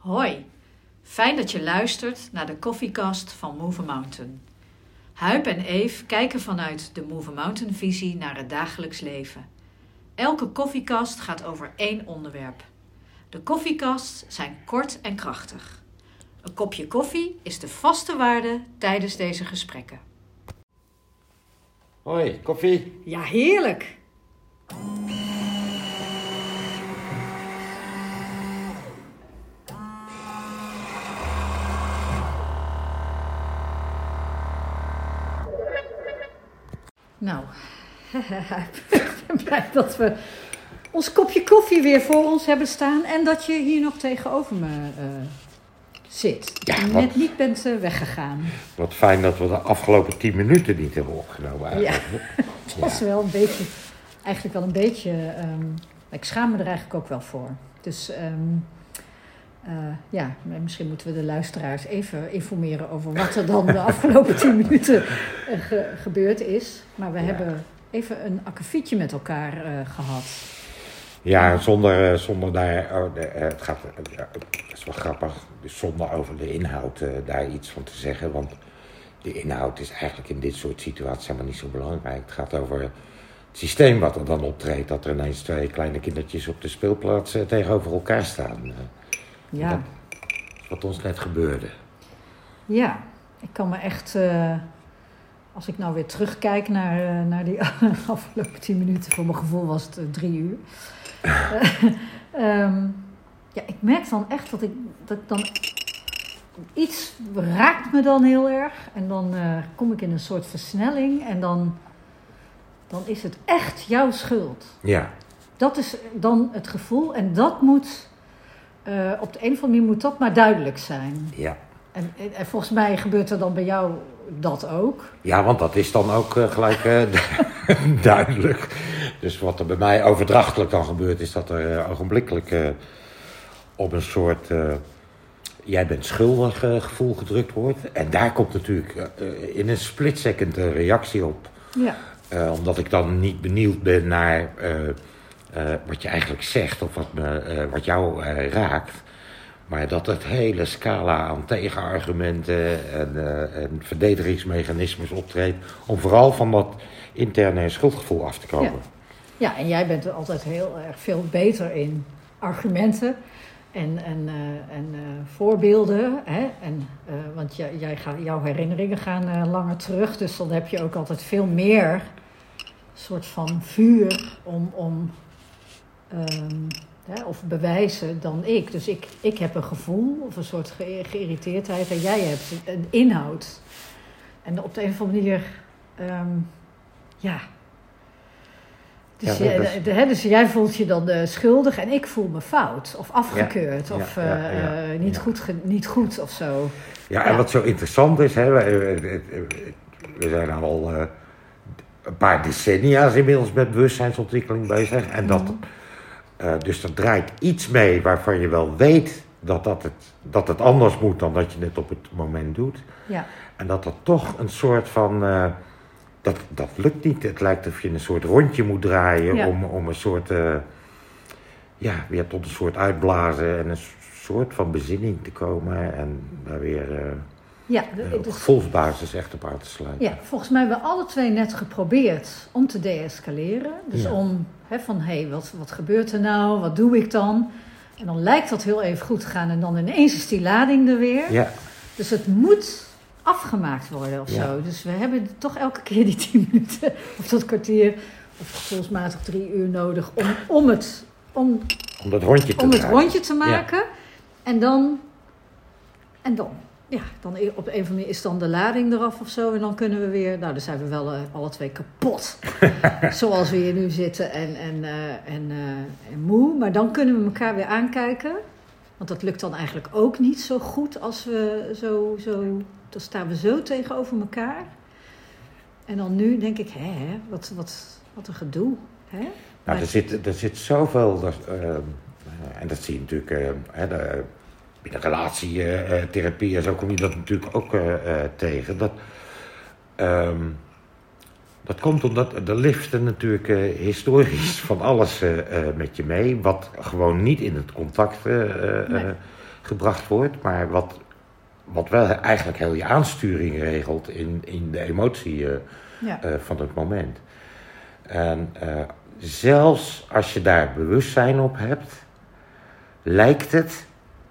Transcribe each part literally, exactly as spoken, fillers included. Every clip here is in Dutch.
Hoi, fijn dat je luistert naar de Koffiekast van Move a Mountain. Huip en Eve kijken vanuit de Move a Mountain visie naar het dagelijks leven. Elke koffiekast gaat over één onderwerp. De koffiekast zijn kort en krachtig. Een kopje koffie is de vaste waarde tijdens deze gesprekken. Hoi, koffie? Ja, heerlijk! Nou, ik ben blij dat we ons kopje koffie weer voor ons hebben staan en dat je hier nog tegenover me uh, zit. Ja, en wat, net niet bent uh, weggegaan. Wat fijn dat we de afgelopen tien minuten niet hebben opgenomen eigenlijk. Ja, het was ja. wel een beetje, eigenlijk wel een beetje, um, ik schaam me er eigenlijk ook wel voor. Dus um, uh, ja, misschien moeten we de luisteraars even informeren over wat er dan de afgelopen tien minuten uh, ge, gebeurd is. Maar we ja. hebben even een akkefietje met elkaar uh, gehad. Ja, zonder, zonder daar, oh, de, het gaat, het is wel grappig, dus zonder over de inhoud uh, daar iets van te zeggen. Want de inhoud is eigenlijk in dit soort situaties helemaal niet zo belangrijk. Het gaat over het systeem wat er dan optreedt, dat er ineens twee kleine kindertjes op de speelplaats uh, tegenover elkaar staan. Uh, ja. Dat is wat ons net gebeurde. Ja, ik kan me echt, uh, als ik nou weer terugkijk naar, uh, naar die afgelopen tien minuten, voor mijn gevoel was het uh, drie uur. uh, um, ja, ik merk dan echt dat ik, dat ik dan, iets raakt me dan heel erg. En dan uh, kom ik in een soort versnelling en dan, dan is het echt jouw schuld. Ja. Dat is dan het gevoel en dat moet, uh, op de een of andere manier moet dat maar duidelijk zijn. Ja. En, en volgens mij gebeurt er dan bij jou dat ook. Ja, want dat is dan ook uh, gelijk uh, duidelijk. Dus wat er bij mij overdrachtelijk dan gebeurt, is dat er uh, ogenblikkelijk uh, op een soort uh, jij bent schuldig uh, gevoel gedrukt wordt. En daar komt natuurlijk uh, in een split second een reactie op. Ja. Uh, omdat ik dan niet benieuwd ben naar uh, uh, wat je eigenlijk zegt of wat, me, uh, wat jou uh, raakt. Maar dat het hele scala aan tegenargumenten en, uh, en verdedigingsmechanismes optreedt om vooral van dat interne schuldgevoel af te komen. Ja, ja, en jij bent er altijd heel erg veel beter in argumenten en, en, uh, en uh, voorbeelden. Hè? En, uh, want jij, jij gaat, jouw herinneringen gaan uh, langer terug, dus dan heb je ook altijd veel meer soort van vuur om... om um, Ja, of bewijzen dan ik. Dus ik, ik heb een gevoel of een soort ge- geïrriteerdheid en jij hebt een inhoud. En op de een of andere manier, um, ja. Dus, ja je, is... de, de, dus jij voelt je dan uh, schuldig en ik voel me fout of afgekeurd ja, of ja, ja, ja, uh, niet, ja. Goed ge, niet goed of zo. Ja, en ja. wat zo interessant is, hè, we, we zijn al uh, een paar decennia's inmiddels met bewustzijnsontwikkeling bezig. En dat... Mm. Uh, dus er draait iets mee waarvan je wel weet dat, dat, het, dat het anders moet dan dat je het op het moment doet. Ja. En dat er toch een soort van... Uh, dat, dat lukt niet. Het lijkt of je een soort rondje moet draaien ja. om, om een soort... Uh, ja, weer tot een soort uitblazen en een soort van bezinning te komen. En daar weer uh, ja, de, op gevoelsbasis echt op aan te sluiten. Ja, volgens mij hebben we alle twee net geprobeerd om te deescaleren. Dus ja. om... He, van, hé, hey, wat, wat gebeurt er nou? Wat doe ik dan? En dan lijkt dat heel even goed te gaan en dan ineens is die lading er weer. Ja. Dus het moet afgemaakt worden of ja. zo. Dus we hebben toch elke keer die tien minuten of dat kwartier of gevoelsmatig drie uur nodig om, om, het, om, om, dat rondje te, om het rondje te maken. Ja. En dan, en dan, ja, dan op een of andere manier is dan de lading eraf of zo. En dan kunnen we weer, nou dan zijn we wel uh, alle twee kapot. Zoals we hier nu zitten en, en, uh, en, uh, en moe. Maar dan kunnen we elkaar weer aankijken. Want dat lukt dan eigenlijk ook niet zo goed als we zo, zo... Dan staan we zo tegenover elkaar. En dan nu denk ik, hè, hè wat, wat, wat een gedoe. Hè? Nou, maar er zit, er zit zoveel... Dat, uh, en dat zie je natuurlijk... Uh, hè, de, binnen relatietherapie uh, en zo kom je dat natuurlijk ook uh, uh, tegen. Dat, um, dat komt omdat er liften natuurlijk uh, historisch van alles uh, uh, met je mee. Wat gewoon niet in het contact uh, nee. uh, gebracht wordt, maar wat, wat wel eigenlijk heel je aansturing regelt in, in de emotie uh, ja. uh, van het moment. En uh, zelfs als je daar bewustzijn op hebt, lijkt het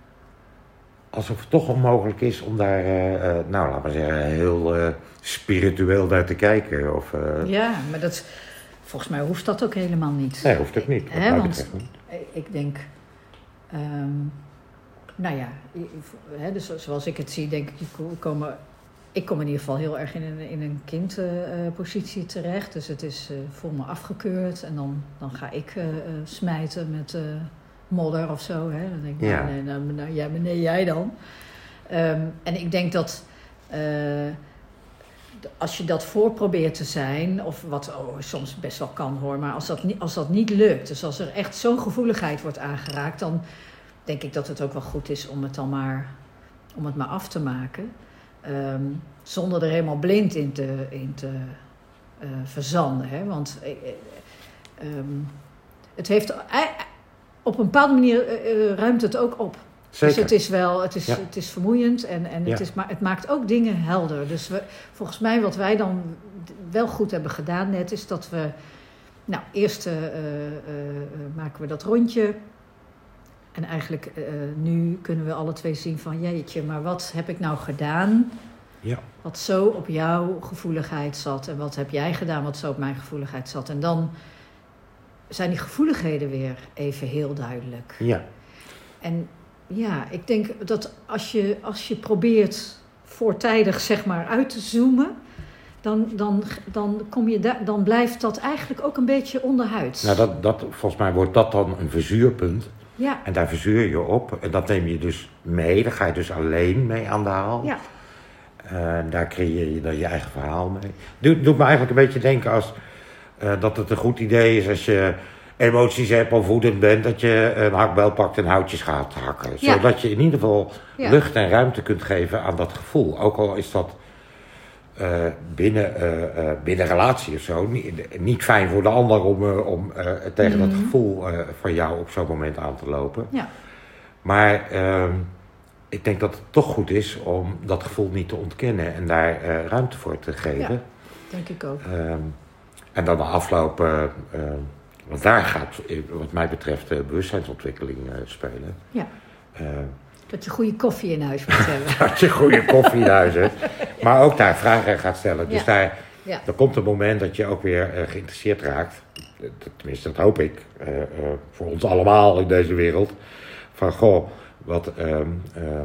alsof het toch onmogelijk is om daar, uh, uh, nou laten we zeggen, heel uh, spiritueel naar te kijken. Of, uh... Ja, maar dat, volgens mij hoeft dat ook helemaal niet. Nee, hoeft ook niet. Wat Hè, mij want betreft niet. ik denk, um, nou ja, hè, dus zoals ik het zie, denk ik, komen, ik kom in ieder geval heel erg in een, in een kindpositie uh, terecht. Dus het is uh, voor me afgekeurd en dan, dan ga ik uh, uh, smijten met uh, modder of zo. Hè. Dan denk ik, ja. nou, nee, nou, nou, ja, nee, jij dan. Um, en ik denk dat uh, als je dat voor probeert te zijn, of wat oh, soms best wel kan hoor, maar als dat, niet, als dat niet lukt, dus als er echt zo'n gevoeligheid wordt aangeraakt, dan denk ik dat het ook wel goed is om het dan maar, om het maar af te maken. Um, zonder er helemaal blind in te, in te uh, verzanden. Hè? Want uh, um, het heeft, uh, op een bepaalde manier uh, ruimt het ook op. Zeker. Dus het is wel, het is, ja. het is vermoeiend en, en ja. het, is, maar het maakt ook dingen helder. Dus we, volgens mij wat wij dan wel goed hebben gedaan net, is dat we, nou eerst uh, uh, uh, maken we dat rondje. En eigenlijk uh, nu kunnen we alle twee zien van jeetje, maar wat heb ik nou gedaan? Ja. Wat zo op jouw gevoeligheid zat. En wat heb jij gedaan wat zo op mijn gevoeligheid zat. En dan zijn die gevoeligheden weer even heel duidelijk. Ja. En ja, ik denk dat als je, als je probeert voortijdig zeg maar uit te zoomen, dan, dan, dan, kom je da- dan blijft dat eigenlijk ook een beetje onderhuids. Nou, dat, dat, volgens mij wordt dat dan een verzuurpunt. Ja. En daar verzuur je op. En dat neem je dus mee. Daar ga je dus alleen mee aan de haal. Ja. Uh, daar creëer je dan je eigen verhaal mee. Doet, doet me eigenlijk een beetje denken als uh, dat het een goed idee is als je emoties hebt of woedend bent, dat je een hakbel pakt en houtjes gaat hakken. Ja. Zodat je in ieder geval ja. lucht en ruimte kunt geven aan dat gevoel. Ook al is dat uh, binnen, uh, uh, binnen relatie of zo niet, niet fijn voor de ander om, uh, om uh, tegen mm-hmm. dat gevoel uh, van jou op zo'n moment aan te lopen. Ja. Maar uh, ik denk dat het toch goed is om dat gevoel niet te ontkennen en daar uh, ruimte voor te geven. Ja, denk ik ook. Uh, en dan de afloop, uh, uh, want daar gaat wat mij betreft uh, bewustzijnsontwikkeling uh, spelen. Ja. Uh, dat je goede koffie in huis moet hebben. dat je goede koffie in huis hebt. Maar ook daar vragen gaat stellen. Dus ja. daar, ja. er komt een moment dat je ook weer uh, geïnteresseerd raakt. Tenminste, dat hoop ik. Uh, uh, voor ons allemaal in deze wereld. Van, goh, wat, um, um, um,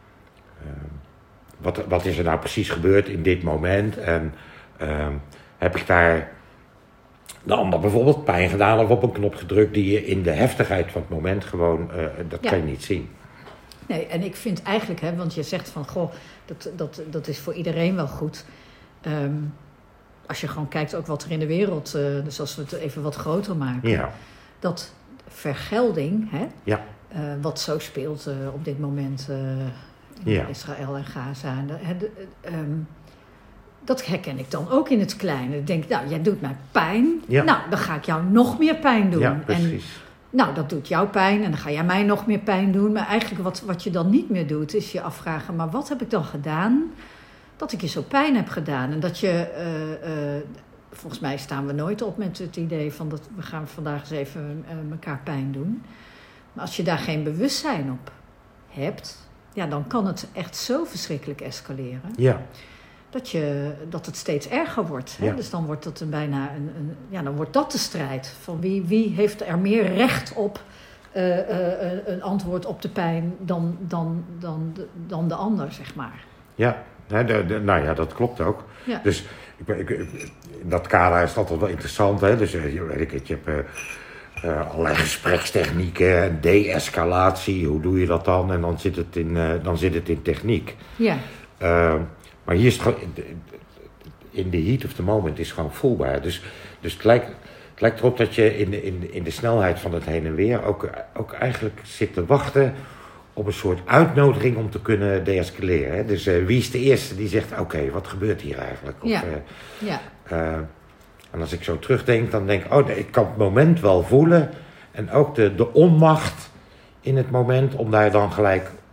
wat, wat is er nou precies gebeurd in dit moment? En um, heb ik daar de ander bijvoorbeeld pijn gedaan of op een knop gedrukt die je in de heftigheid van het moment gewoon, uh, dat ja. kan je niet zien. Nee, en ik vind eigenlijk, hè, want je zegt van, goh, dat, dat, dat is voor iedereen wel goed. Um, als je gewoon kijkt ook wat er in de wereld, uh, dus als we het even wat groter maken. Ja. Dat vergelding, hè, ja. uh, wat zo speelt uh, op dit moment uh, in ja. Israël en Gaza. En de, de, um, dat herken ik dan ook in het kleine. Ik denk, nou, jij doet mij pijn. Ja. Nou, dan ga ik jou nog meer pijn doen. Ja, precies. En, nou, dat doet jou pijn en dan ga jij mij nog meer pijn doen. Maar eigenlijk wat, wat je dan niet meer doet, is je afvragen, maar wat heb ik dan gedaan dat ik je zo pijn heb gedaan? En dat je, uh, uh, volgens mij staan we nooit op met het idee van dat we gaan vandaag eens even uh, elkaar pijn doen. Maar als je daar geen bewustzijn op hebt, ja, dan kan het echt zo verschrikkelijk escaleren. Ja. Dat, je, dat het steeds erger wordt. Hè? Ja. Dus dan wordt, dat een bijna een, een, ja, dan wordt dat de strijd. Van wie, wie heeft er meer recht op uh, uh, een antwoord op de pijn dan, dan, dan, de, dan de ander, zeg maar. Ja, de, de, nou ja, dat klopt ook. Ja. Dus ik, ik, in dat kader is het altijd wel interessant. Hè? Dus weet ik het, je hebt uh, uh, allerlei gesprekstechnieken, de-escalatie. Hoe doe je dat dan? En dan zit het in, uh, dan zit het in techniek. Ja. Uh, Maar hier is het gewoon, in de heat of the moment is het gewoon voelbaar. Dus, dus het, lijkt, het lijkt erop dat je in de, in, de, in de snelheid van het heen en weer ook, ook eigenlijk zit te wachten op een soort uitnodiging om te kunnen deescaleren. Dus uh, wie is de eerste die zegt, oké, okay, wat gebeurt hier eigenlijk? Of, ja. Uh, ja. Uh, en als ik zo terugdenk, dan denk ik, oh, ik kan het moment wel voelen. En ook de, de onmacht in het moment om daar dan gelijk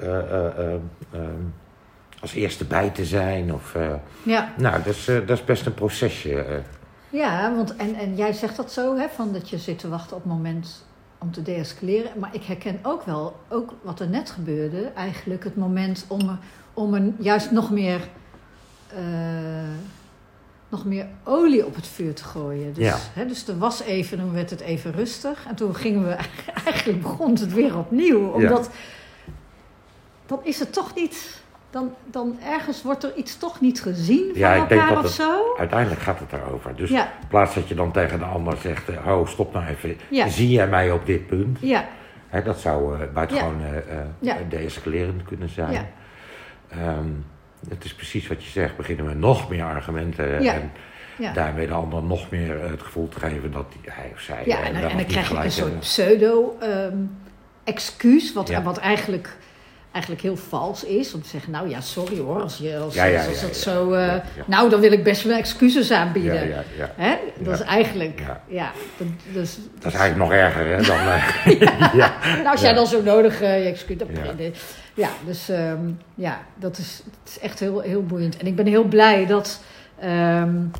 uh, uh, uh, uh, als eerste bij te zijn. Of, uh, Ja. Nou, dat is, uh, dat is best een procesje. Uh. Ja, want en, en jij zegt dat zo, hè, van dat je zit te wachten op het moment om te deescaleren. Maar ik herken ook wel, ook wat er net gebeurde, eigenlijk het moment om er, om er juist nog meer, uh, nog meer olie op het vuur te gooien. Dus, Ja. hè, dus er was even, dan werd het even rustig. En toen gingen we, eigenlijk begon het weer opnieuw. Omdat, ja. dan is het toch niet... Dan, dan ergens wordt er iets toch niet gezien van ja, ik elkaar denk dat of het, zo. Uiteindelijk gaat het erover. Dus ja. in plaats dat je dan tegen de ander zegt... Oh, stop nou even. Ja. Zie jij mij op dit punt? Ja. Hè, dat zou uh, buitengewoon ja. uh, ja. de-escalerend kunnen zijn. Ja. Um, het is precies wat je zegt. Beginnen we nog meer argumenten... Ja. En ja. daarmee de ander nog meer uh, het gevoel te geven dat hij of zij... Ja, uh, en, wel en dan krijg je een soort uh, pseudo-excuus... Um, wat, ja. wat eigenlijk... eigenlijk heel vals is. Om te zeggen, nou ja, sorry hoor, als, je, als, ja, ja, als ja, het ja, zo... Uh, ja, ja. Nou, dan wil ik best wel excuses aanbieden. Ja, ja, ja. Hè? Dat ja. is eigenlijk... Ja. Ja. Dat, dus, dat is eigenlijk nog erger, hè? Dan, uh, ja. ja. Nou, als jij ja. dan zo nodig uh, je excuus... Ja. Ja. ja, dus um, ja, dat is, dat is echt heel, heel boeiend. En ik ben heel blij dat... Um,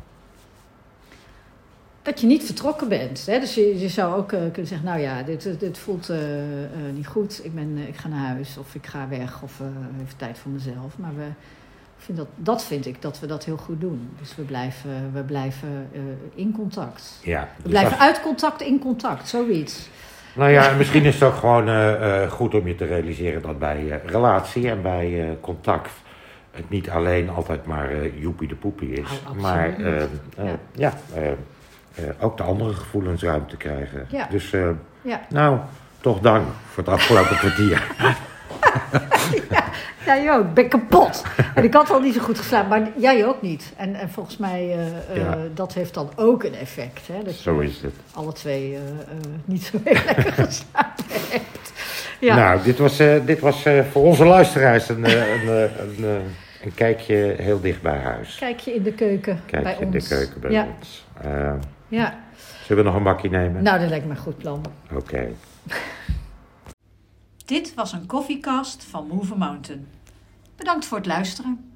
dat je niet vertrokken bent. Hè? Dus je, je zou ook uh, kunnen zeggen... nou ja, dit, dit voelt uh, uh, niet goed. Ik, ben, uh, ik ga naar huis of ik ga weg of uh, even tijd voor mezelf. Maar we, vind dat, dat vind ik dat we dat heel goed doen. Dus we blijven, we blijven uh, in contact. Ja, we dus blijven als... uit contact in contact, zoiets. Nou ja, misschien is het ook gewoon uh, uh, goed om je te realiseren... dat bij uh, relatie en bij uh, contact... het niet alleen altijd maar uh, joepie de poepie is. Oh, maar uh, uh, ja... ja uh, Uh, ook de andere gevoelens ruimte krijgen. Ja. Dus, uh, ja. nou, toch dank voor het afgelopen kwartier. ja, jij ook. Ik ben kapot. En ik had al niet zo goed geslapen, maar jij ook niet. En, en volgens mij, uh, uh, ja. dat heeft dan ook een effect. Hè, dat zo je is het. Alle twee uh, uh, niet zo heel lekker geslapen hebt. Ja. Nou, dit was, uh, dit was uh, voor onze luisteraars een, uh, een, uh, een, uh, een kijkje heel dicht bij huis. Kijkje in de keuken Kijkje bij in ons. de keuken bij ja. ons. Uh, ja. Zullen we nog een bakje nemen? Nou, dat lijkt me een goed plan. Oké. Okay. Dit was een koffiecast van Move a Mountain. Bedankt voor het luisteren.